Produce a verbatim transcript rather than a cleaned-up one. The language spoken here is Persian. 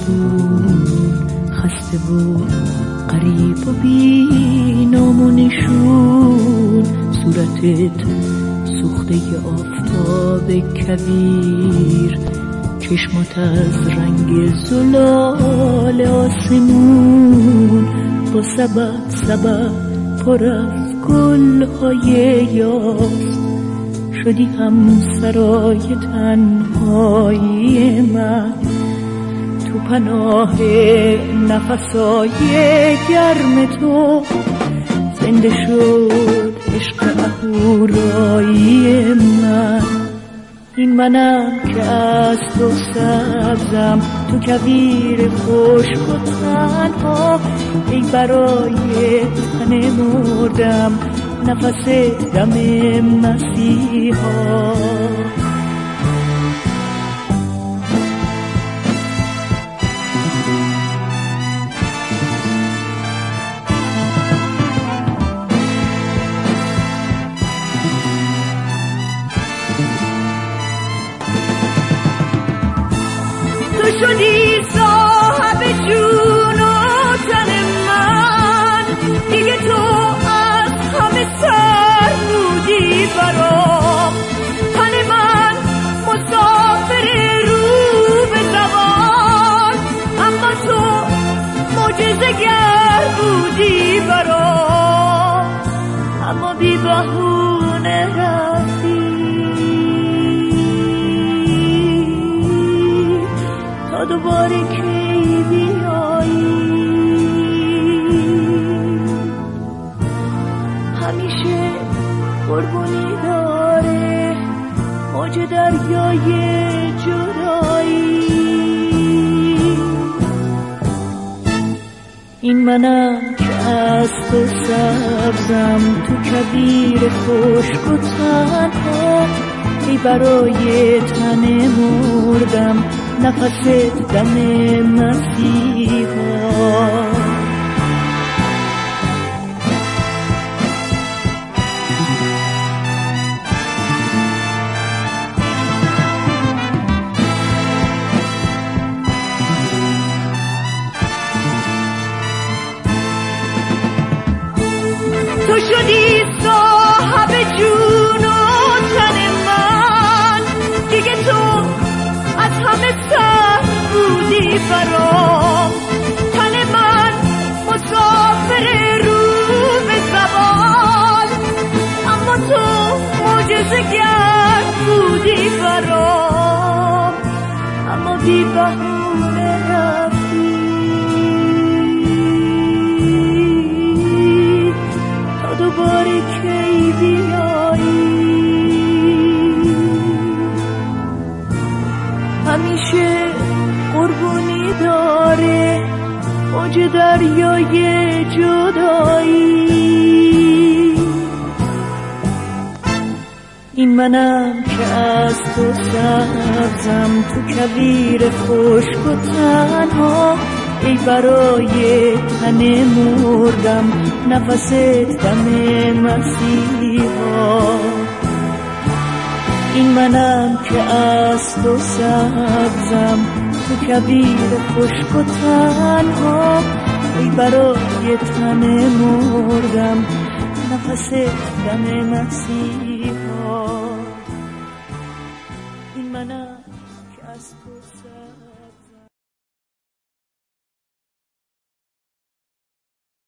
بود، خسته بود، غریب و بی نام و نشون. صورتت سوخته آفتاب کبیر، چشمات از رنگ زلال آسمون. با سبب سبب پر از گل‌های یاس، شدی هم سرای تنهایی من. تو پناه نفسای گرم تو زنده شد عشق اهورایی من. این منم که از تو سبزم، تو کویر خشک و تنها. ای برای تن مردم، نفس دم مسیحا. تو شدی صاحب جون و تن من، دیگه تو از همه سر بودی برام. تن من مسافر رو به زوال، اما تو معجزه گر بودی برام. اما بی بهونه رفتی، تا دوباره کی بیایی. همیشه قربونی داره موج دریای جدایی. این منم که از تو سبزم، تو کویر خشک و تنها. ای برای تن مردم، نفس دم مسیحا. تو شدی صاحب جون و تن من، دیگه تو از همه سر بودی برام. تن من مسافر رو به زوال، اما تو معجزه گر بودی برام. اما بی بهونه رفتی، تا دوباره کی بیایی. همیشه قربونی داره موج دریای جدایی. این منم که از تو سبزم، تو کویر خشک و تنها. ای برای تن مردم، نفس دم مسیحا. این منم که از تو سبزم، تو کویر خشک و تنها. ای برای تن مردم، نفس دم مسیحا. این منم که از تو سبزم.